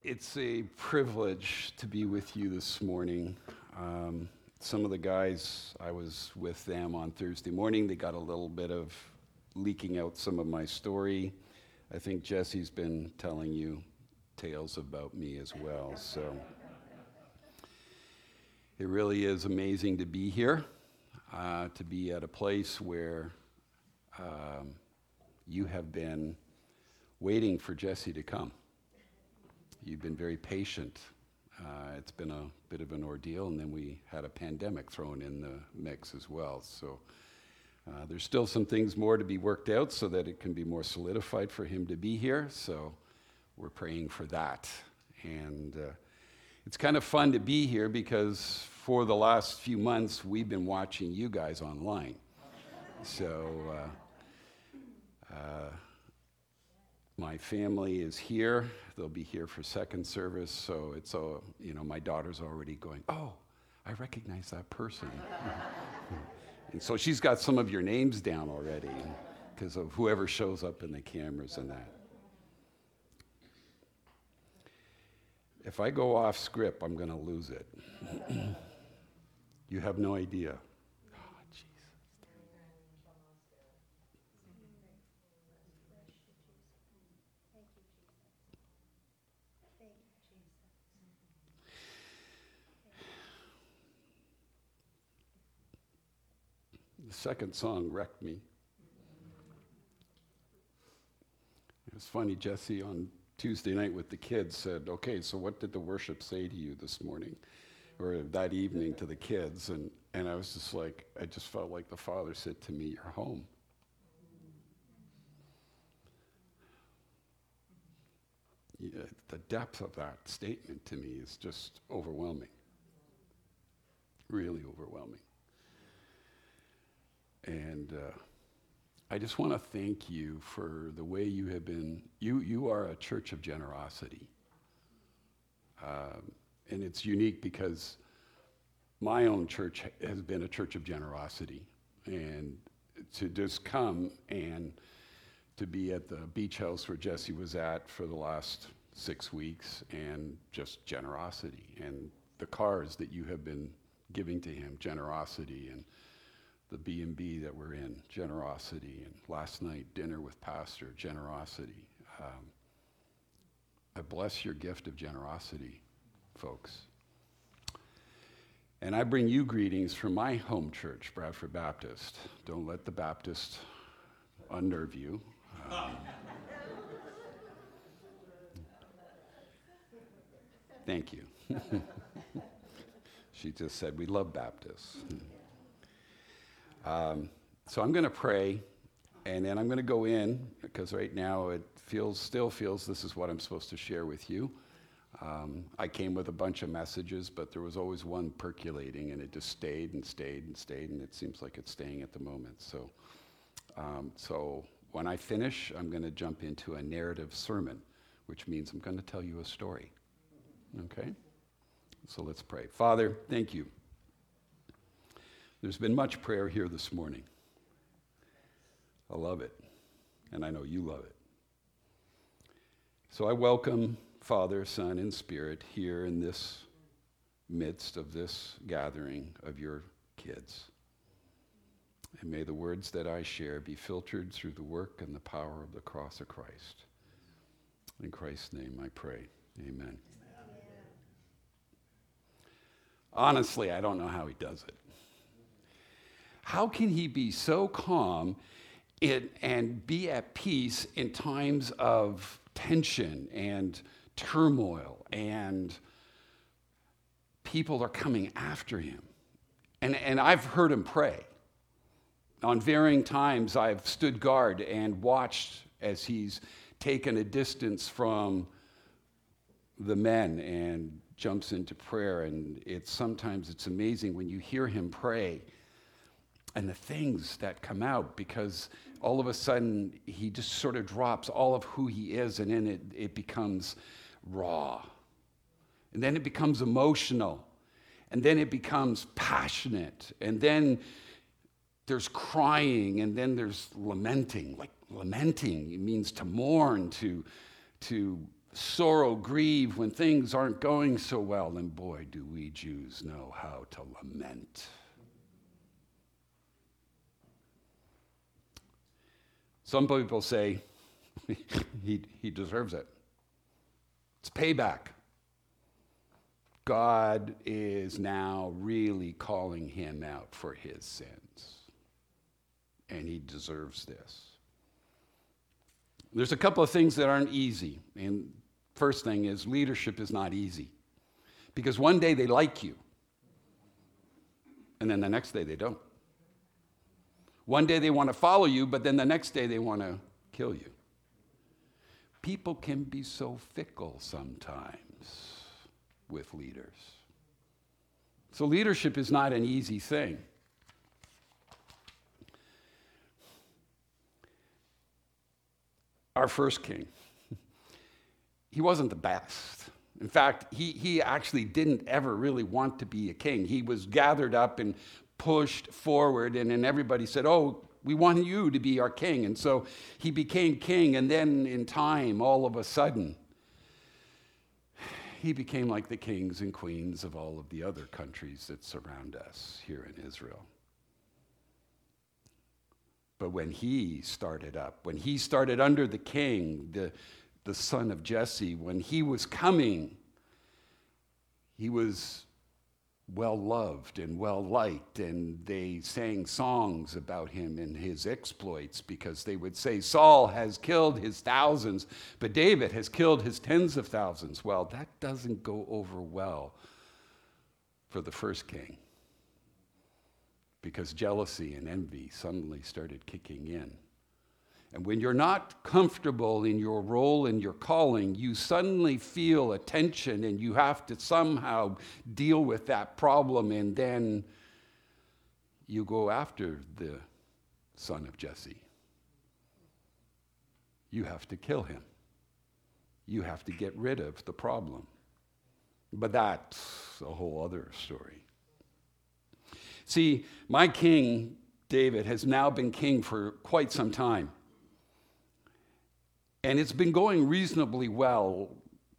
It's a privilege to be with you this morning. Some of the guys, I was with them on Thursday morning. They got a little bit of leaking out some of my story. I think Jesse's been telling you tales about me as well. So it really is amazing to be here, to be at a place where you have been waiting for Jesse to come. You've been very patient. It's been a bit of an ordeal, and then we had a pandemic thrown in the mix as well. So there's still some things more to be worked out so that it can be more solidified for him to be here. So we're praying for that. And it's kind of fun to be here because for the last few months, we've been watching you guys online. So my family is here. They'll be here for second service. So it's my daughter's already going, oh, I recognize that person. And so she's got some of your names down already because of whoever shows up in the cameras and that. If I go off script, I'm going to lose it. You have no idea. Oh, Jesus. The second song wrecked me. It was funny, Jesse on Tuesday night with the kids said, okay, so what did the worship say to you this morning? Or that evening to the kids? And I was just like, I just felt like the Father said to me, you're home. Yeah, the depth of that statement to me is just overwhelming. Really overwhelming. And I just want to thank you for the way you have been. You are a church of generosity. And it's unique because my own church has been a church of generosity. And to just come and to be at the beach house where Jesse was at for the last 6 weeks, and just generosity. And the cars that you have been giving to him, generosity. And the B&B that we're in, generosity. And last night, dinner with Pastor, generosity. I bless your gift of generosity, folks. And I bring you greetings from my home church, Bradford Baptist. Don't let the Baptist unnerve you. Thank you. She just said, we love Baptists. So I'm going to pray, and then I'm going to go in, because right now it still feels this is what I'm supposed to share with you. I came with a bunch of messages, but there was always one percolating, and it just stayed and stayed and stayed, and it seems like it's staying at the moment. So when I finish, I'm going to jump into a narrative sermon, which means I'm going to tell you a story. Okay? So let's pray. Father, thank you. There's been much prayer here this morning. I love it, and I know you love it. So I welcome Father, Son, and Spirit here in this midst of this gathering of your kids. And may the words that I share be filtered through the work and the power of the cross of Christ. In Christ's name I pray. Amen. Honestly, I don't know how he does it. How can he be so calm and be at peace in times of tension and turmoil and people are coming after him? And I've heard him pray. On varying times, I've stood guard and watched as he's taken a distance from the men and jumps into prayer. And sometimes it's amazing when you hear him pray and the things that come out, because all of a sudden he just sort of drops all of who he is, and then it becomes raw. And then it becomes emotional. And then it becomes passionate. And then there's crying, and then there's lamenting. Like lamenting, it means to mourn, to sorrow, grieve when things aren't going so well. And boy, do we Jews know how to lament. Some people say he deserves it. It's payback. God is now really calling him out for his sins. And he deserves this. There's a couple of things that aren't easy. And first thing is leadership is not easy. Because one day they like you. And then the next day they don't. One day they want to follow you, but then the next day they want to kill you. People can be so fickle sometimes with leaders. So leadership is not an easy thing. Our first king, he wasn't the best. In fact, he actually didn't ever really want to be a king. He was gathered up and pushed forward, and then everybody said, oh, we want you to be our king. And so he became king, and then in time, all of a sudden, he became like the kings and queens of all of the other countries that surround us here in Israel. But when he started up, when he started under the king, the son of Jesse, when he was coming, he was well-loved and well-liked, and they sang songs about him and his exploits because they would say, Saul has killed his thousands, but David has killed his tens of thousands. Well, that doesn't go over well for the first king because jealousy and envy suddenly started kicking in. And when you're not comfortable in your role and your calling, you suddenly feel a tension and you have to somehow deal with that problem, and then you go after the son of Jesse. You have to kill him. You have to get rid of the problem. But that's a whole other story. See, my king, David, has now been king for quite some time. And it's been going reasonably well,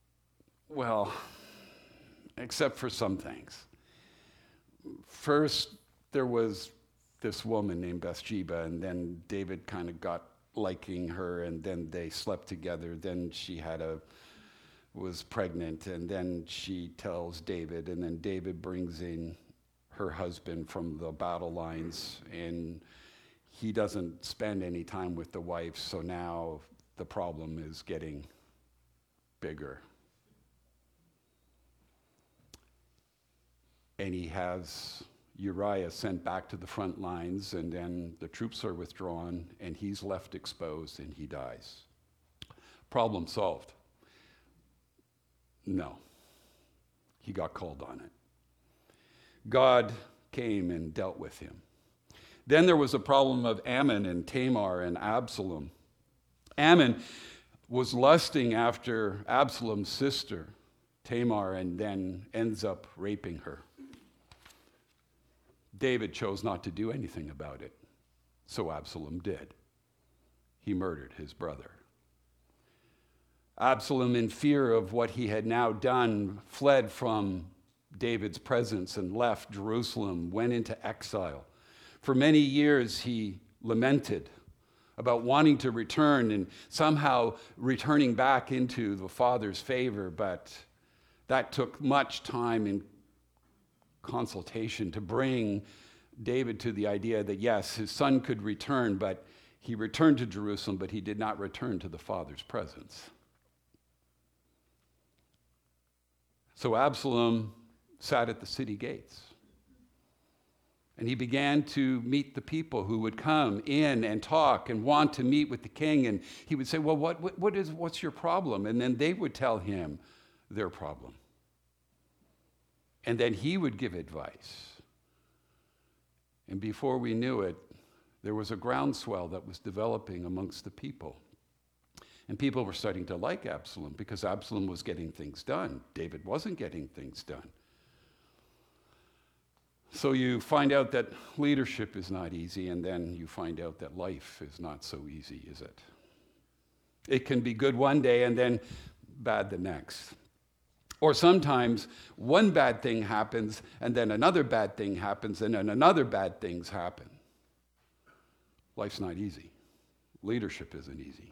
except for some things. First, there was this woman named Bathsheba, and then David kind of got liking her, and then they slept together. Then she was pregnant, and then she tells David, and then David brings in her husband from the battle lines, and he doesn't spend any time with the wife, so now the problem is getting bigger. And he has Uriah sent back to the front lines, and then the troops are withdrawn, and he's left exposed, and he dies. Problem solved? No. He got called on it. God came and dealt with him. Then there was a problem of Ammon and Tamar and Absalom. Ammon was lusting after Absalom's sister, Tamar, and then ends up raping her. David chose not to do anything about it, so Absalom did. He murdered his brother. Absalom, in fear of what he had now done, fled from David's presence and left Jerusalem, went into exile. For many years he lamented about wanting to return and somehow returning back into the Father's favor, but that took much time and consultation to bring David to the idea that yes, his son could return, but he returned to Jerusalem, but he did not return to the Father's presence. So Absalom sat at the city gates. And he began to meet the people who would come in and talk and want to meet with the king. And he would say, well, what's your problem? And then they would tell him their problem. And then he would give advice. And before we knew it, there was a groundswell that was developing amongst the people. And people were starting to like Absalom because Absalom was getting things done. David wasn't getting things done. So you find out that leadership is not easy, and then you find out that life is not so easy, is it? It can be good one day, and then bad the next. Or sometimes one bad thing happens, and then another bad thing happens, and then another bad things happen. Life's not easy. Leadership isn't easy.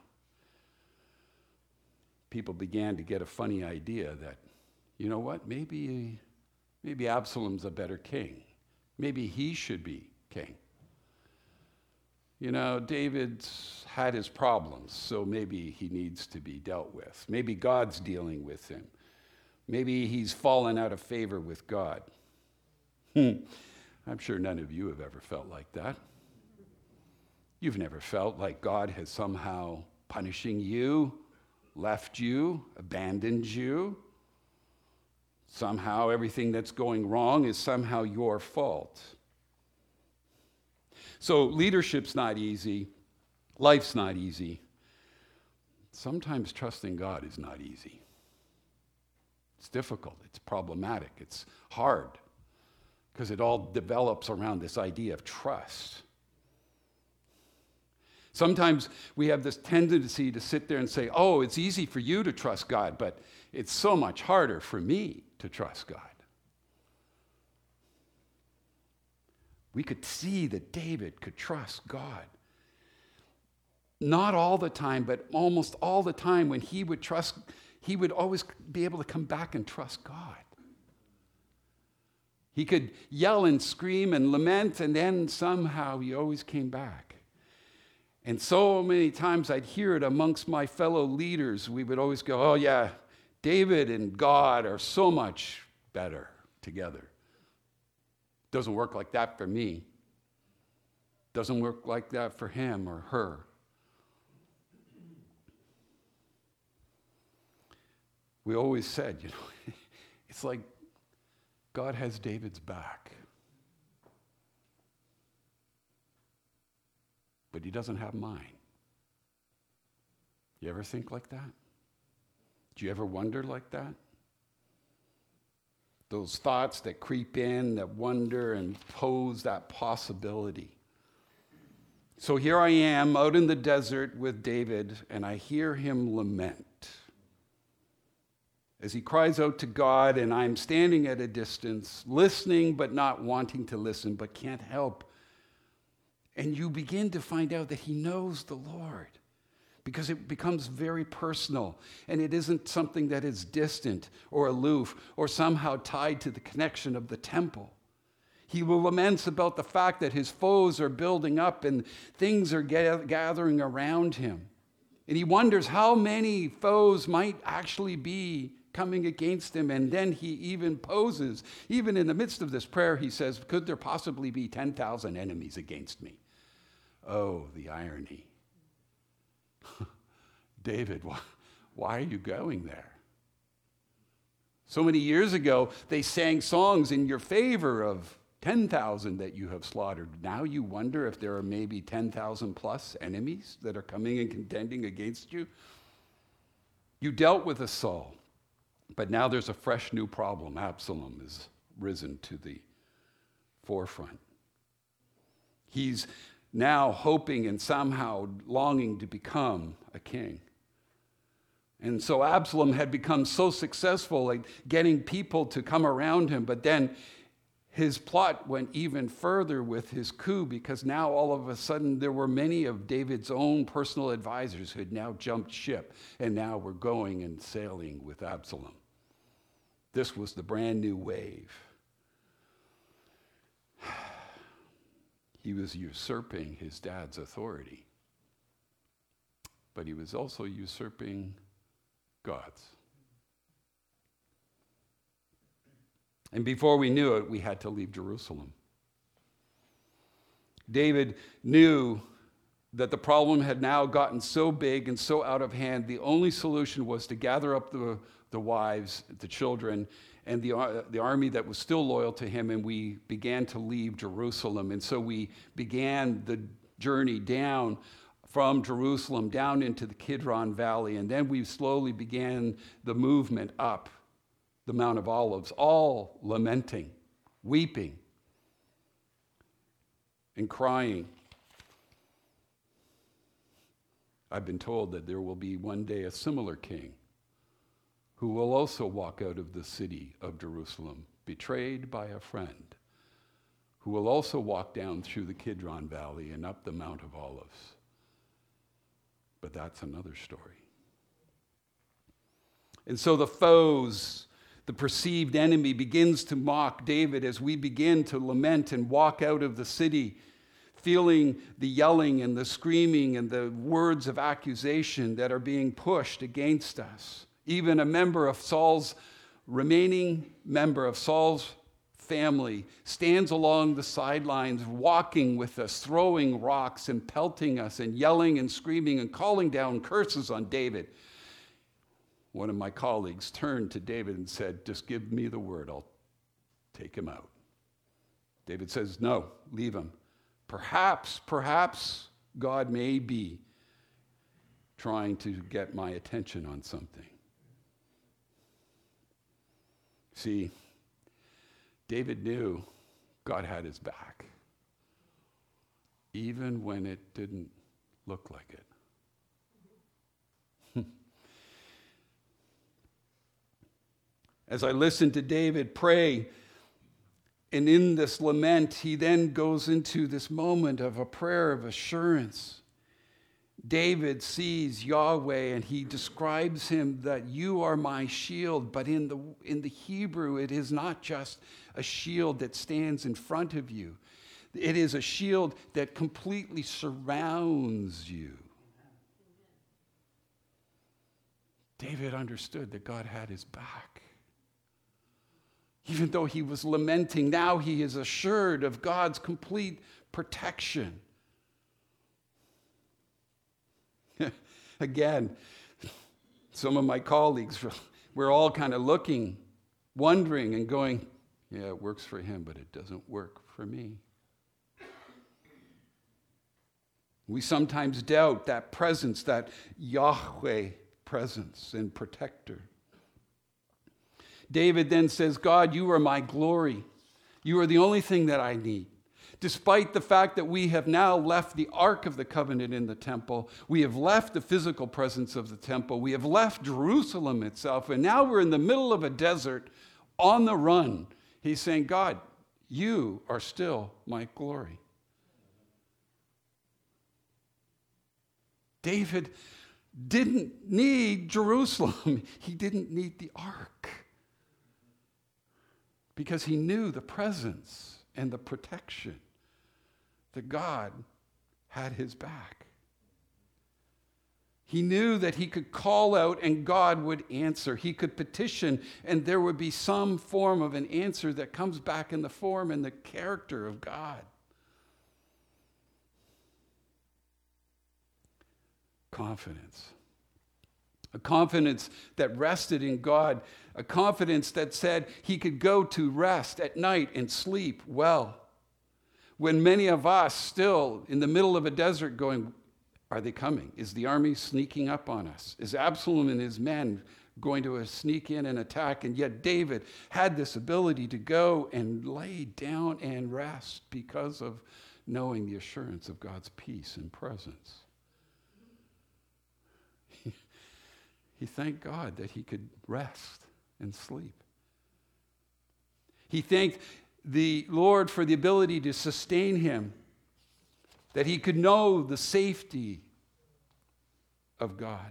People began to get a funny idea that, you know what, maybe Absalom's a better king. Maybe he should be king. You know, David's had his problems, so maybe he needs to be dealt with. Maybe God's dealing with him. Maybe he's fallen out of favor with God. I'm sure none of you have ever felt like that. You've never felt like God has somehow punishing you, left you, abandoned you. Somehow everything that's going wrong is somehow your fault. So leadership's not easy. Life's not easy. Sometimes trusting God is not easy. It's difficult. It's problematic. It's hard because it all develops around this idea of trust. Sometimes we have this tendency to sit there and say, oh, it's easy for you to trust God, but it's so much harder for me to trust God. We could see that David could trust God. Not all the time, but almost all the time when he would trust, he would always be able to come back and trust God. He could yell and scream and lament, and then somehow he always came back. And so many times I'd hear it amongst my fellow leaders. We would always go, oh yeah, David and God are so much better together. Doesn't work like that for me. Doesn't work like that for him or her. We always said, you know, it's like God has David's back. But he doesn't have mine. You ever think like that? Do you ever wonder like that? Those thoughts that creep in, that wonder and pose that possibility. So here I am out in the desert with David, and I hear him lament as he cries out to God, and I'm standing at a distance, listening but not wanting to listen, but can't help. And you begin to find out that he knows the Lord, because it becomes very personal, and it isn't something that is distant or aloof or somehow tied to the connection of the temple. He will lament about the fact that his foes are building up and things are gathering around him. And he wonders how many foes might actually be coming against him. And then he even poses, even in the midst of this prayer, he says, could there possibly be 10,000 enemies against me? Oh, the irony. David, why are you going there? So many years ago, they sang songs in your favor of 10,000 that you have slaughtered. Now you wonder if there are maybe 10,000 plus enemies that are coming and contending against you. You dealt with Saul, but now there's a fresh new problem. Absalom has risen to the forefront. He's now hoping and somehow longing to become a king. And so Absalom had become so successful at getting people to come around him, but then his plot went even further with his coup, because now all of a sudden there were many of David's own personal advisors who had now jumped ship and now were going and sailing with Absalom. This was the brand new wave. He was usurping his dad's authority, but he was also usurping God's. And before we knew it, we had to leave Jerusalem. David knew that the problem had now gotten so big and so out of hand, the only solution was to gather up the wives, the children, and the army that was still loyal to him, and we began to leave Jerusalem. And so we began the journey down from Jerusalem down into the Kidron Valley, and then we slowly began the movement up the Mount of Olives, all lamenting, weeping, and crying. I've been told that there will be one day a similar king who will also walk out of the city of Jerusalem, betrayed by a friend, who will also walk down through the Kidron Valley and up the Mount of Olives. But that's another story. And so the foes, the perceived enemy, begins to mock David as we begin to lament and walk out of the city, feeling the yelling and the screaming and the words of accusation that are being pushed against us. Even a remaining member of Saul's family stands along the sidelines, walking with us, throwing rocks and pelting us and yelling and screaming and calling down curses on David. One of my colleagues turned to David and said, "Just give me the word, I'll take him out." David says, "No, leave him. Perhaps God may be trying to get my attention on something." See, David knew God had his back, even when it didn't look like it. As I listened to David pray, and in this lament, he then goes into this moment of a prayer of assurance. David sees Yahweh and he describes him that you are my shield, but in the Hebrew, it is not just a shield that stands in front of you. It is a shield that completely surrounds you. David understood that God had his back. Even though he was lamenting, now he is assured of God's complete protection. Again, some of my colleagues, we're all kind of looking, wondering, and going, yeah, it works for him, but it doesn't work for me. We sometimes doubt that presence, that Yahweh presence and protector. David then says, God, you are my glory. You are the only thing that I need. Despite the fact that we have now left the Ark of the Covenant in the temple, we have left the physical presence of the temple, we have left Jerusalem itself, and now we're in the middle of a desert on the run. He's saying, God, you are still my glory. David didn't need Jerusalem. He didn't need the Ark, because he knew the presence and the protection that God had his back. He knew that he could call out and God would answer. He could petition and there would be some form of an answer that comes back in the form and the character of God. Confidence. A confidence that rested in God. A confidence that said he could go to rest at night and sleep well. When many of us still in the middle of a desert going, are they coming? Is the army sneaking up on us? Is Absalom and his men going to sneak in and attack? And yet David had this ability to go and lay down and rest because of knowing the assurance of God's peace and presence. He thanked God that he could rest and sleep. He thanked the Lord for the ability to sustain him, that he could know the safety of God.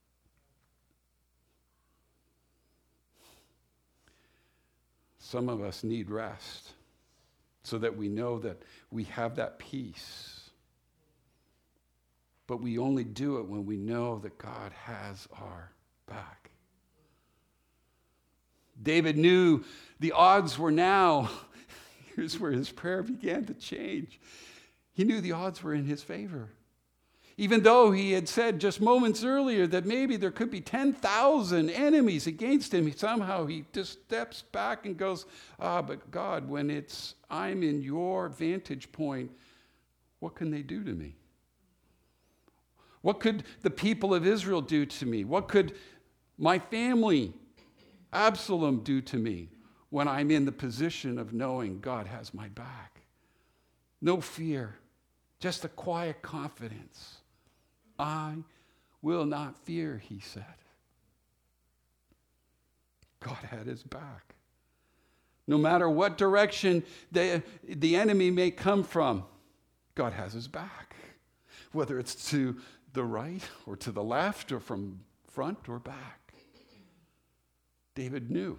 Some of us need rest so that we know that we have that peace. But we only do it when we know that God has our back. David knew the odds were now, here's where his prayer began to change. He knew the odds were in his favor. Even though he had said just moments earlier that maybe there could be 10,000 enemies against him, somehow he just steps back and goes, but God, when I'm in your vantage point, what can they do to me? What could the people of Israel do to me? What could my family, Absalom, do to me when I'm in the position of knowing God has my back? No fear, just a quiet confidence. I will not fear, he said. God had his back. No matter what direction the enemy may come from, God has his back. Whether it's to the right or to the left or from front or back. David knew.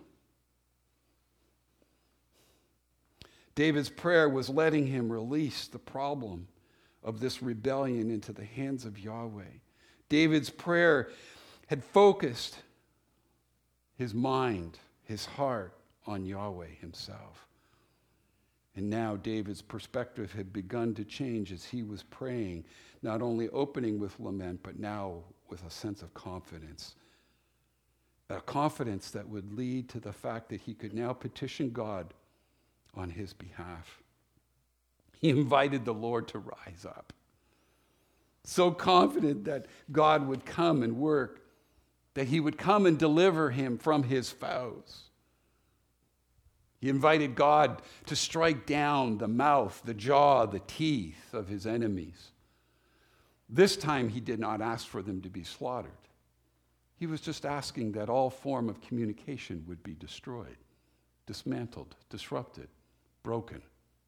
David's prayer was letting him release the problem of this rebellion into the hands of Yahweh. David's prayer had focused his mind, his heart on Yahweh himself. And now David's perspective had begun to change as he was praying, not only opening with lament, but now with a sense of confidence. A confidence that would lead to the fact that he could now petition God on his behalf. He invited the Lord to rise up. So confident that God would come and work, that he would come and deliver him from his foes. He invited God to strike down the mouth, the jaw, the teeth of his enemies. This time he did not ask for them to be slaughtered. He was just asking that all form of communication would be destroyed, dismantled, disrupted, broken.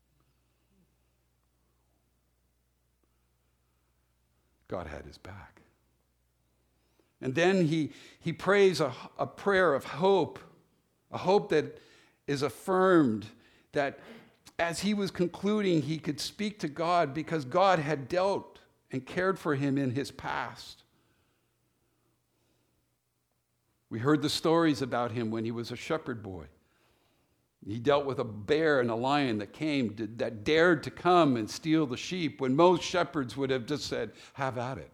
God had his back. And then he prays a prayer of hope, a hope that is affirmed, that as he was concluding, he could speak to God because God had dealt and cared for him in his past. We heard the stories about him when he was a shepherd boy. He dealt with a bear and a lion that dared to come and steal the sheep when most shepherds would have just said, have at it.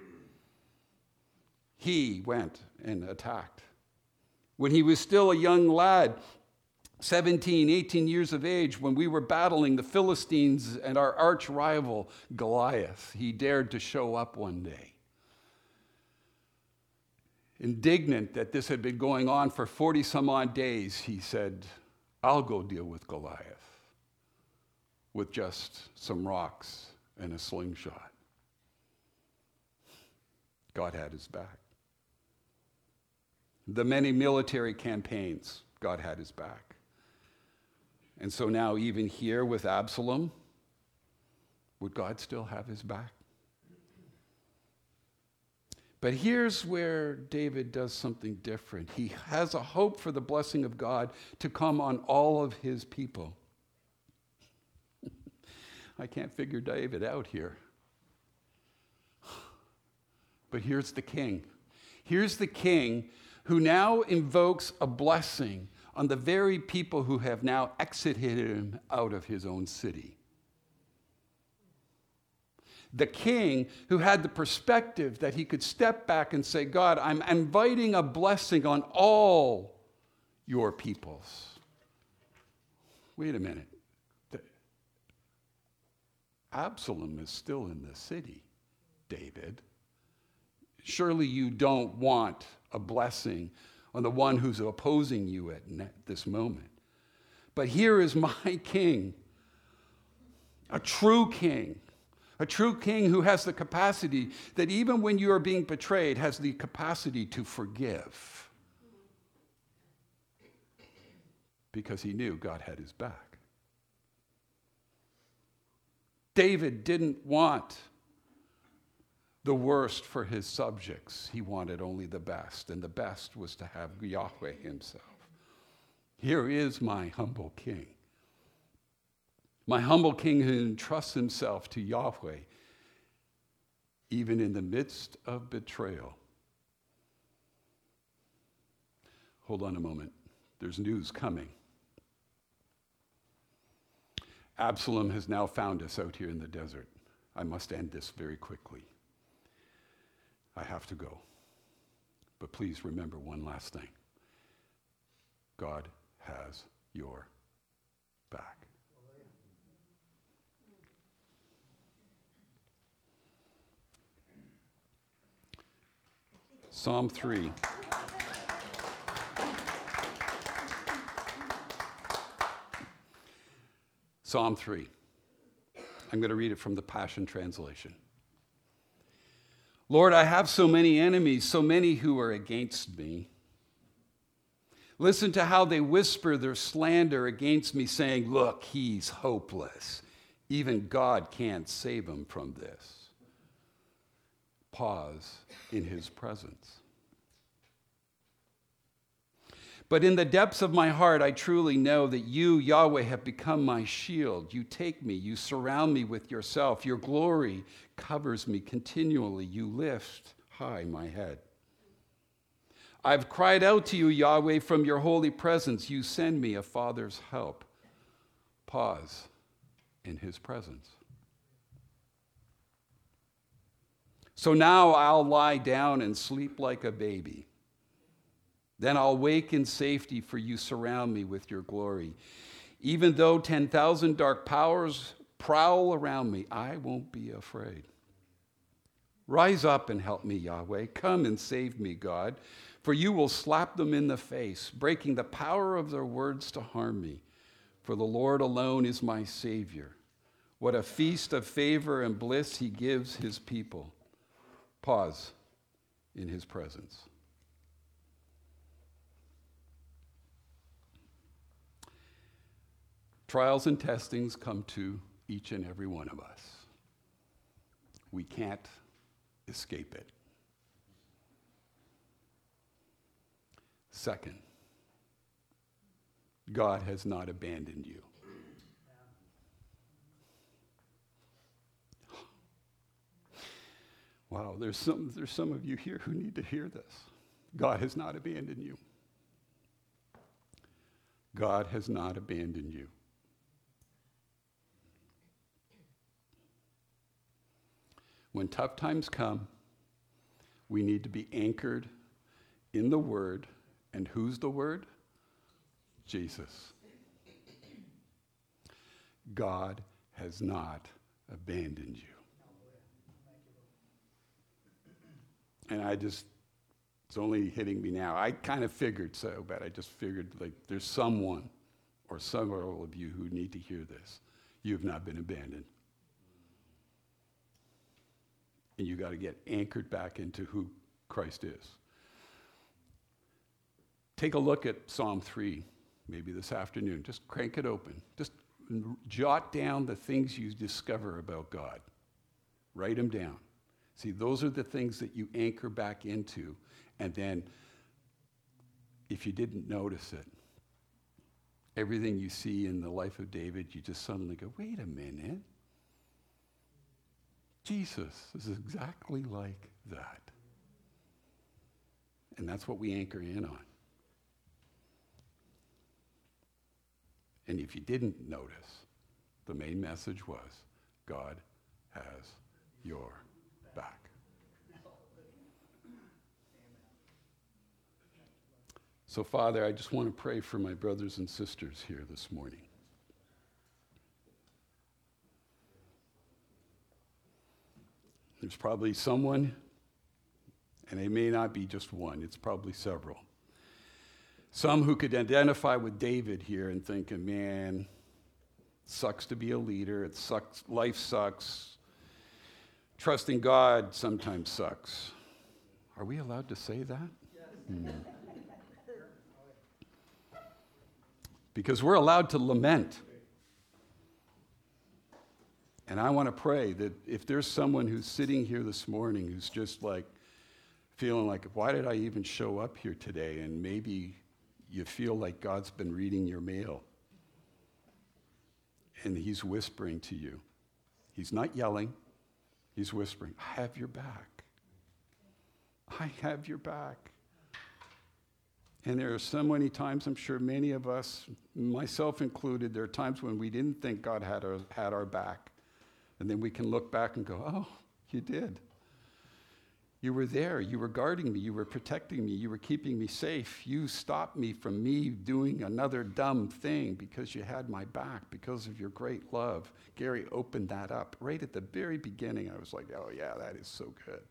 He went and attacked. When he was still a young lad, 17, 18 years of age, when we were battling the Philistines and our arch rival, Goliath, he dared to show up one day. Indignant that this had been going on for 40 some odd days, he said, I'll go deal with Goliath with just some rocks and a slingshot. God had his back. The many military campaigns, God had his back. And so now even here with Absalom, would God still have his back? But here's where David does something different. He has a hope for the blessing of God to come on all of his people. I can't figure David out here. But here's the king. Here's the king who now invokes a blessing on the very people who have now exited him out of his own city. The king who had the perspective that he could step back and say, God, I'm inviting a blessing on all your peoples. Wait a minute. Absalom is still in the city, David. Surely you don't want a blessing on the one who's opposing you at this moment. But here is my king, a true king. A true king who has the capacity that even when you are being betrayed, has the capacity to forgive. Because he knew God had his back. David didn't want the worst for his subjects. He wanted only the best, and the best was to have Yahweh himself. Here is my humble king. My humble king who entrusts himself to Yahweh, even in the midst of betrayal. Hold on a moment. There's news coming. Absalom has now found us out here in the desert. I must end this very quickly. I have to go. But please remember one last thing. God has your back. Psalm 3. Psalm 3. I'm going to read it from the Passion Translation. Lord, I have so many enemies, so many who are against me. Listen to how they whisper their slander against me, saying, look, he's hopeless. Even God can't save him from this. Pause in his presence. But in the depths of my heart, I truly know that you, Yahweh, have become my shield. You take me, you surround me with yourself. Your glory covers me continually. You lift high my head. I've cried out to you, Yahweh, from your holy presence. You send me a father's help. Pause in his presence. So now I'll lie down and sleep like a baby. Then I'll wake in safety, for you surround me with your glory. Even though 10,000 dark powers prowl around me, I won't be afraid. Rise up and help me, Yahweh. Come and save me, God, for you will slap them in the face, breaking the power of their words to harm me. For the Lord alone is my Savior. What a feast of favor and bliss he gives his people. Pause in his presence. Trials and testings come to each and every one of us. We can't escape it. Second, God has not abandoned you. Wow, there's some of you here who need to hear this. God has not abandoned you. God has not abandoned you. When tough times come, we need to be anchored in the Word. And who's the Word? Jesus. God has not abandoned you. And it's only hitting me now. I kind of figured so, but I just figured like there's someone or several of you who need to hear this. You have not been abandoned. And you got to get anchored back into who Christ is. Take a look at Psalm 3, maybe this afternoon. Just crank it open. Just jot down the things you discover about God. Write them down. See, those are the things that you anchor back into. And then, if you didn't notice it, everything you see in the life of David, you just suddenly go, wait a minute. Jesus is exactly like that. And that's what we anchor in on. And if you didn't notice, the main message was, God has your back. So, Father, I just want to pray for my brothers and sisters here this morning. There's probably someone, and it may not be just one, it's probably several. Some who could identify with David here and thinking, man, it sucks to be a leader, it sucks, life sucks. Trusting God sometimes sucks. Are we allowed to say that? Yes. Because we're allowed to lament. And I want to pray that if there's someone who's sitting here this morning who's just like feeling like, why did I even show up here today? And maybe you feel like God's been reading your mail and he's whispering to you. He's not yelling. He's whispering, I have your back. I have your back. And there are so many times, I'm sure many of us, myself included, there are times when we didn't think God had our back. And then we can look back and go, oh, you did. You were there. You were guarding me. You were protecting me. You were keeping me safe. You stopped me from me doing another dumb thing because you had my back, because of your great love. Gary opened that up right at the very beginning. I was like, oh, yeah, that is so good.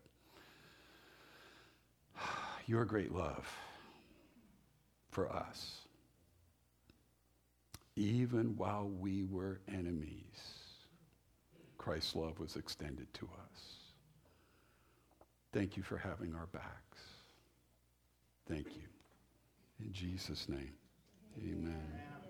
Your great love for us. Even while we were enemies, Christ's love was extended to us. Thank you for having our backs. Thank you. In Jesus' name, amen.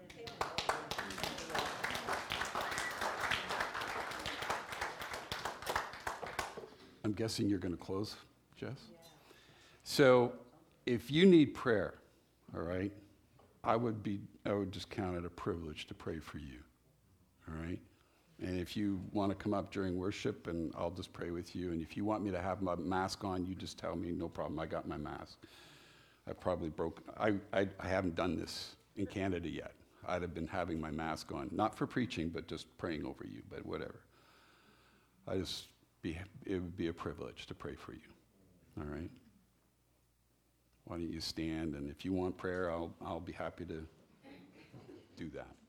I'm guessing you're going to close, Jess? So if you need prayer, all right, I would just count it a privilege to pray for you, all right? And if you want to come up during worship, and I'll just pray with you. And if you want me to have my mask on, you just tell me, no problem, I got my mask. I haven't done this in Canada yet. I'd have been having my mask on, not for preaching, but just praying over you, but whatever. It would be a privilege to pray for you, all right? Why don't you stand, and if you want prayer, I'll be happy to do that.